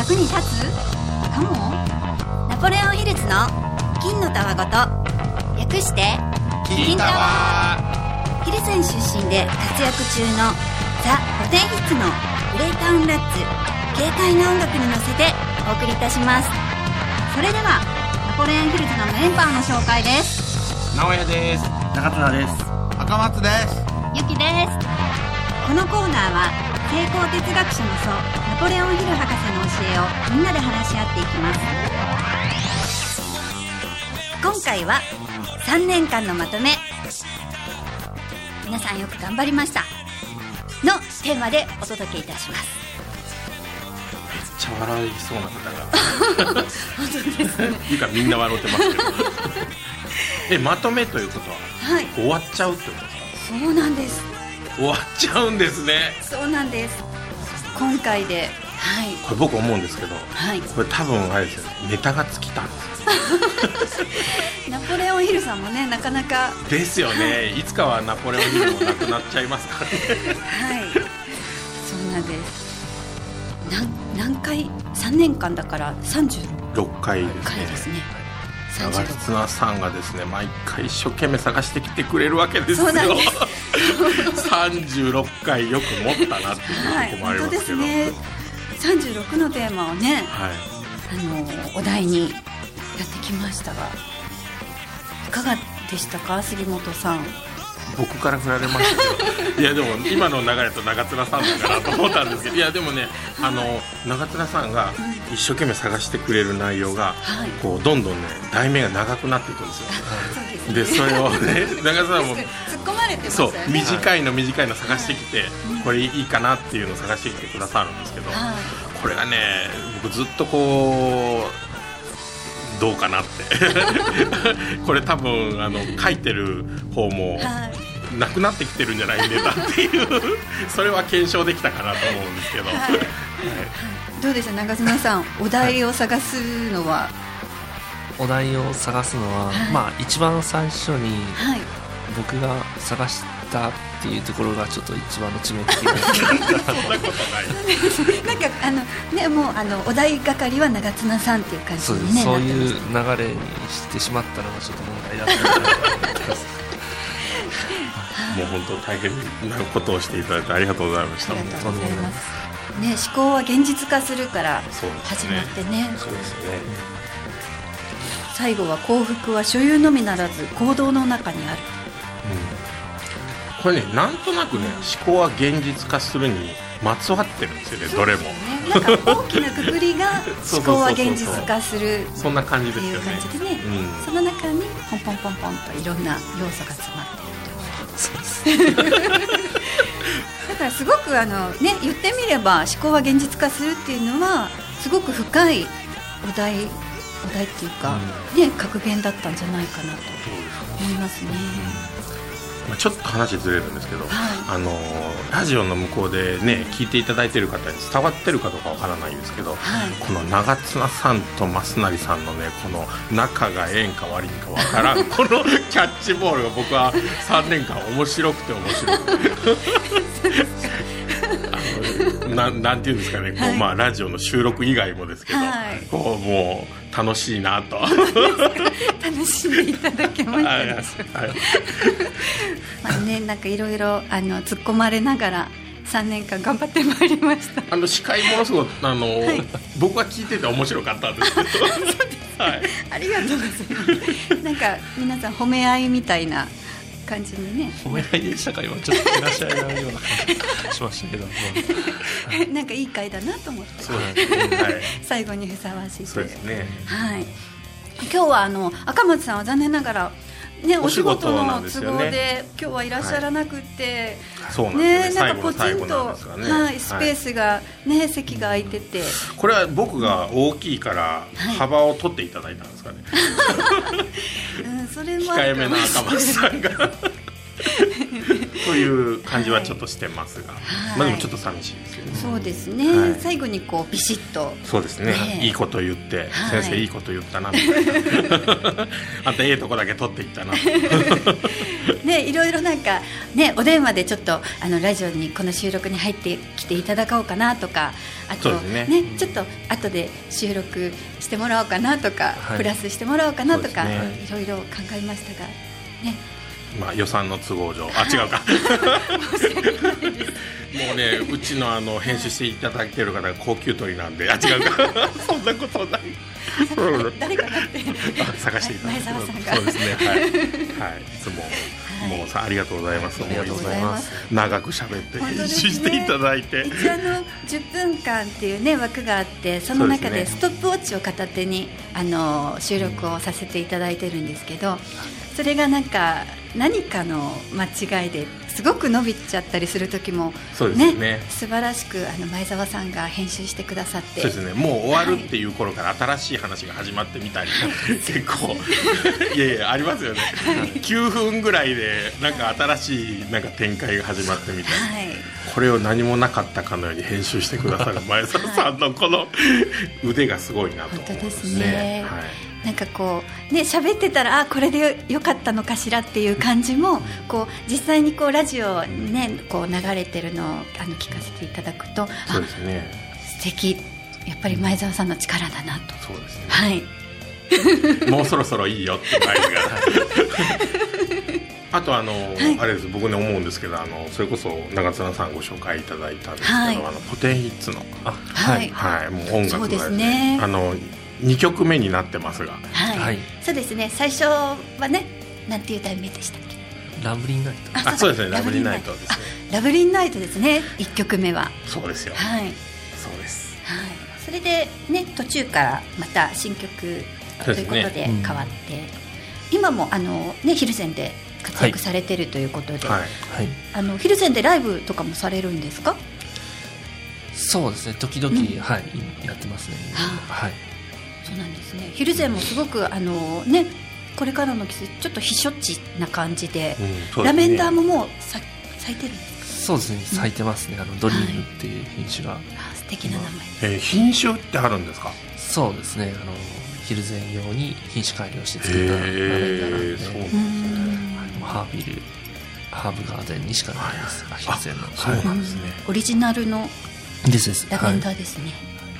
役に立つかも。ナポレオンヒルズの金のたわごと、略して金タワ。ヒルズン出身で活躍中のザ・古典ヒッツのグレイタウンラッツ、軽快な音楽に乗せてお送りいたします。それではナポレオンヒルズのメンバーの紹介です。 直哉です。 中綱です。 赤松です。 ゆきです。このコーナーは成功哲学者の祖ナポレオンヒル博士の教えをみんなで話し合っていきます。今回は3年間のまとめ、皆さんよく頑張りましたのテーマでお届けいたします。 めっちゃ笑いそうな方が本当ですね。 いうかみんな笑ってますけどまとめということは、 はい、 終わっちゃうってことですか？ そうなんです。 終わっちゃうんですね。 そうなんです。今回で、はい、 これ僕思うんですけど、 はい、 これ多分あれですよね、ネタが尽きたんですナポレオンヒルさんもね、なかなかですよね、はい、いつかはナポレオンヒルもなくなっちゃいますからねはい、そうなんです。何回、3年間だから36 回ですね。長綱さんがですね、毎回一生懸命探してきてくれるわけですよ。 そうなんです 36回よく持ったなっていうところもありますけど、はい、本当ですね。36のテーマをね、はい、お題にやってきましたが、いかがでしたか、杉本さん。 僕から振られましたけどいやでも今の流れと長綱さんだからと思ったんですけど、いやでもね、長綱さんが一生懸命探してくれる内容が、はい、こうどんどんね題名が長くなっていくんですよ。でそれをね、長綱も突っ込まれてますよね。 そう、短いの探してきて、はい、これいいかなっていうのを探してきてくださるんですけど、はい、これがね、僕ずっとこうどうかなってこれ多分書いてる方もなくなってきてるんじゃないネタっていうそれは検証できたかなと思うんですけど、はいはい、 どうでした長嶋さん、お題を探すのは、 お題を探すのは、はい、まあ一番最初に僕が探したっていうところがちょっと一番の致命的なそんなことないなんかね、もうお題係は長綱さんっていう感じに、ね、 そういう流れにしてしまったのがちょっと問題だったなと思ってますもう本当大変なことをしていただいてありがとうございました。 ありがとうございます、ね、思考は現実化するから始まってね。 そうですね。 最後は幸福は所有のみならず行動の中にある、 これね、なんとなくね、思考は現実化するにまつわってるんですよね、どれも。 なんか大きなくくりが思考は現実化するそんな感じですよね。 っていう感じでね、その中にポンポンポンポンといろんな要素が詰まっていると。そうですだからすごくね、言ってみれば思考は現実化するっていうのはすごく深いお題っていうか、ね、格言だったんじゃないかなと思いますね。 ちょっと話ずれるんですけど、はい、ラジオの向こうでね、聞いていただいている方に伝わってるかどうかわからないんですけど、はい、この長綱さんと増成さんのね、この仲がええんか悪いんかわからんこのキャッチボールが僕は3年間面白くてなんていうんですかね、こう、はい、まあ、ラジオの収録以外もですけど、はい、こうもう楽しいなと楽しんでいただけましたでしょうか。まあね、なんかいろいろ突っ込まれながら3年間頑張ってまいりました。 司会ものすごくはい、僕は聞いてて面白かったんですけどはい、 ありがとうございますなんか皆さん褒め合いみたいな感じにね。 褒め合いでしたか？今ちょっと照らし合いのような感じしましたけどなんかいい回だなと思って。 そうですね、はい、 最後にふさわしい。 そうですね、 はい、今日は赤松さんは残念ながらね、お仕事の都合で今日はいらっしゃらなくて、 そうなんですね、 なんかポツンと、はい、スペースが、ね、席が空いてて、 これは僕が大きいから幅を取っていただいたんですかね、 それも控えめな赤松さんがという感じはちょっとしてますが、まあ、でもちょっと寂しいですよね。 そうですね、はい、最後にこうビシッと、 そうですね、いいこと言って、先生いいこと言ったなみたいなあんたいいとこだけ取っていったなね、 いろいろなんかね、お電話でちょっとラジオにこの収録に入ってきていただこうかなとか、あと、ね、ちょっと後で収録してもらおうかなとか、プラスしてもらおうかなとか、いろいろ考えましたがね。 まあ、予算の都合上、違うかもうね、うちの編集していただいてる方が高級鳥なんで、違うかそんなことない誰かなって探していただいて、 前澤さんがそうですね、はい、はい、いつも、もうありがとうございます。 ありがとうございます。 長く喋って編集していただいて、 一応10分間っていうね枠があって、その中でストップウォッチを片手に収録をさせていただいてるんですけど、それが何かの間違いですごく伸びちゃったりする時も、 そうですね、 素晴らしく前澤さんが編集してくださって、 そうですね、もう終わるっていう頃から新しい話が始まってみたり、結構いやいやありますよね、9分ぐらいでなんか新しいなんか展開が始まってみたり、これを何もなかったかのように編集してくださる前澤さんのこの腕がすごいなと思いますね。 本当ですね、なんかこうね、喋ってたらこれでよかったのかしらっていう感じも、こう実際にこうラジオね、こう流れてるのを聞かせていただくと、 そうですね、 素敵、やっぱり前澤さんの力だなと。 そうですね、 はいもうそろそろいいよって前があとあれです、僕ね思うんですけど、それこそ長綱さんご紹介いただいたんですけど、ポテンヒッツのもう音楽がですね、2曲目になってますが、 そうですね、最初はね、なんていう題名でしたっけ？ ラブリーナイト。 そうですね、ラブリーナイトですね。 ラブリーナイトですね、1曲目は。 そうですよ、そうです、 それでね、途中からまた新曲ということで変わって、今もね、ヒルゼンで活躍されてるということで、ヒルゼンでライブとかもされるんですか？ そうですね、時々、やってますね。 そうなんですね。ヒルゼンもすごくね、これからの季節ちょっと避暑地な感じで、ラベンダーももう咲いてるんですか？ そうですね、咲いてますね。ドリームっていう品種が、 素敵な名前です。 品種ってあるんですか？ そうですね、ヒルゼン用に品種改良して作ったラベンダーなんで、そうですね、ハーブガーデンにしかないです、ヒルゼンの。 そうなんですね、 オリジナルのラベンダーですね、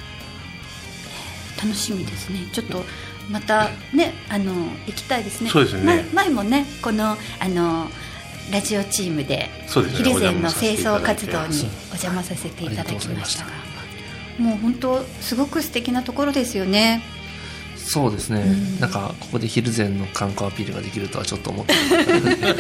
楽しみですね。ちょっとまたね、行きたいですね。 そうですね、 前もね、このラジオチームでヒルゼンの清掃活動にお邪魔させていただきましたが、もう本当すごく素敵なところですよね。 そうですね、なんかここでヒルゼンの観光アピールができるとはちょっと思ってや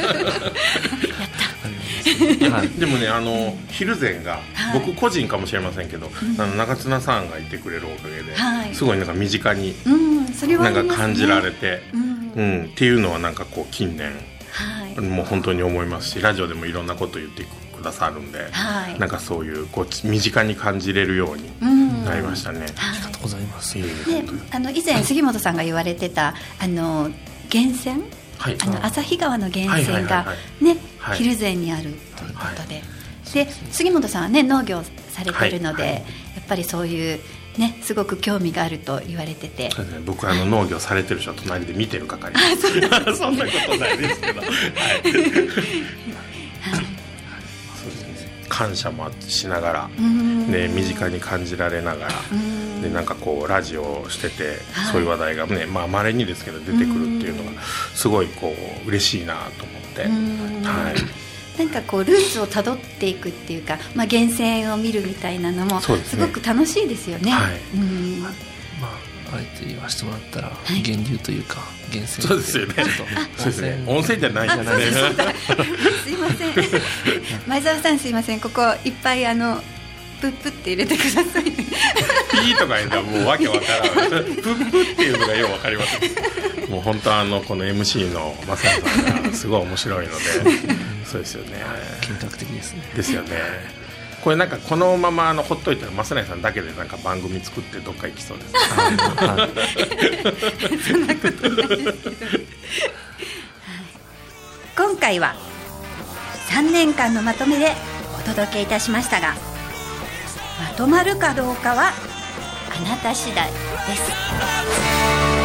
ったでもね、ヒルゼンが、僕個人かもしれませんけど、長綱さんがいてくれるおかげで、すごいなんか身近になんか感じられて、っていうのはなんかこう近年、もう本当に思いますし、ラジオでもいろんなこと言ってくださるんで、なんかそういうこう身近に感じれるようになりましたね。 ありがとうございます。 で、以前杉本さんが言われてた源泉、旭川の源泉がね、ヒルゼンにあるということで、で杉本さんはね、農業されてるので、やっぱりそういうね、すごく興味があると言われてて、 そうですね、僕農業されてる人は隣で見てる係そんなことないですけど、感謝もしながら、ね、身近に感じられながら、でなんかこうラジオをしてて、そういう話題がね、稀にですけど出てくるっていうのがすごいこう嬉しいなと思って、 なんかこうルーツをたどっていくっていうか、源泉を見るみたいなのもすごく楽しいですよね。 あえて言わせてもらったら、源流というか源泉、 そうですよね、そうですね、温泉じゃないじゃないですか。 すいません前澤さん、すいません、ここいっぱいプップって入れてくださいね。 ピーとか言うのはもうわけわからないプップっていうのがようわかります。もう本当この MC の正也さんがすごい面白いのでそうですよね、 計画的ですね。 ですよね。これなんかこのままほっといたら正也さんだけでなんか番組作ってどっか行きそうです。 そんなことないですけど今回は3年間のまとめでお届けいたしましたが、まとまるかどうかはあなた次第です。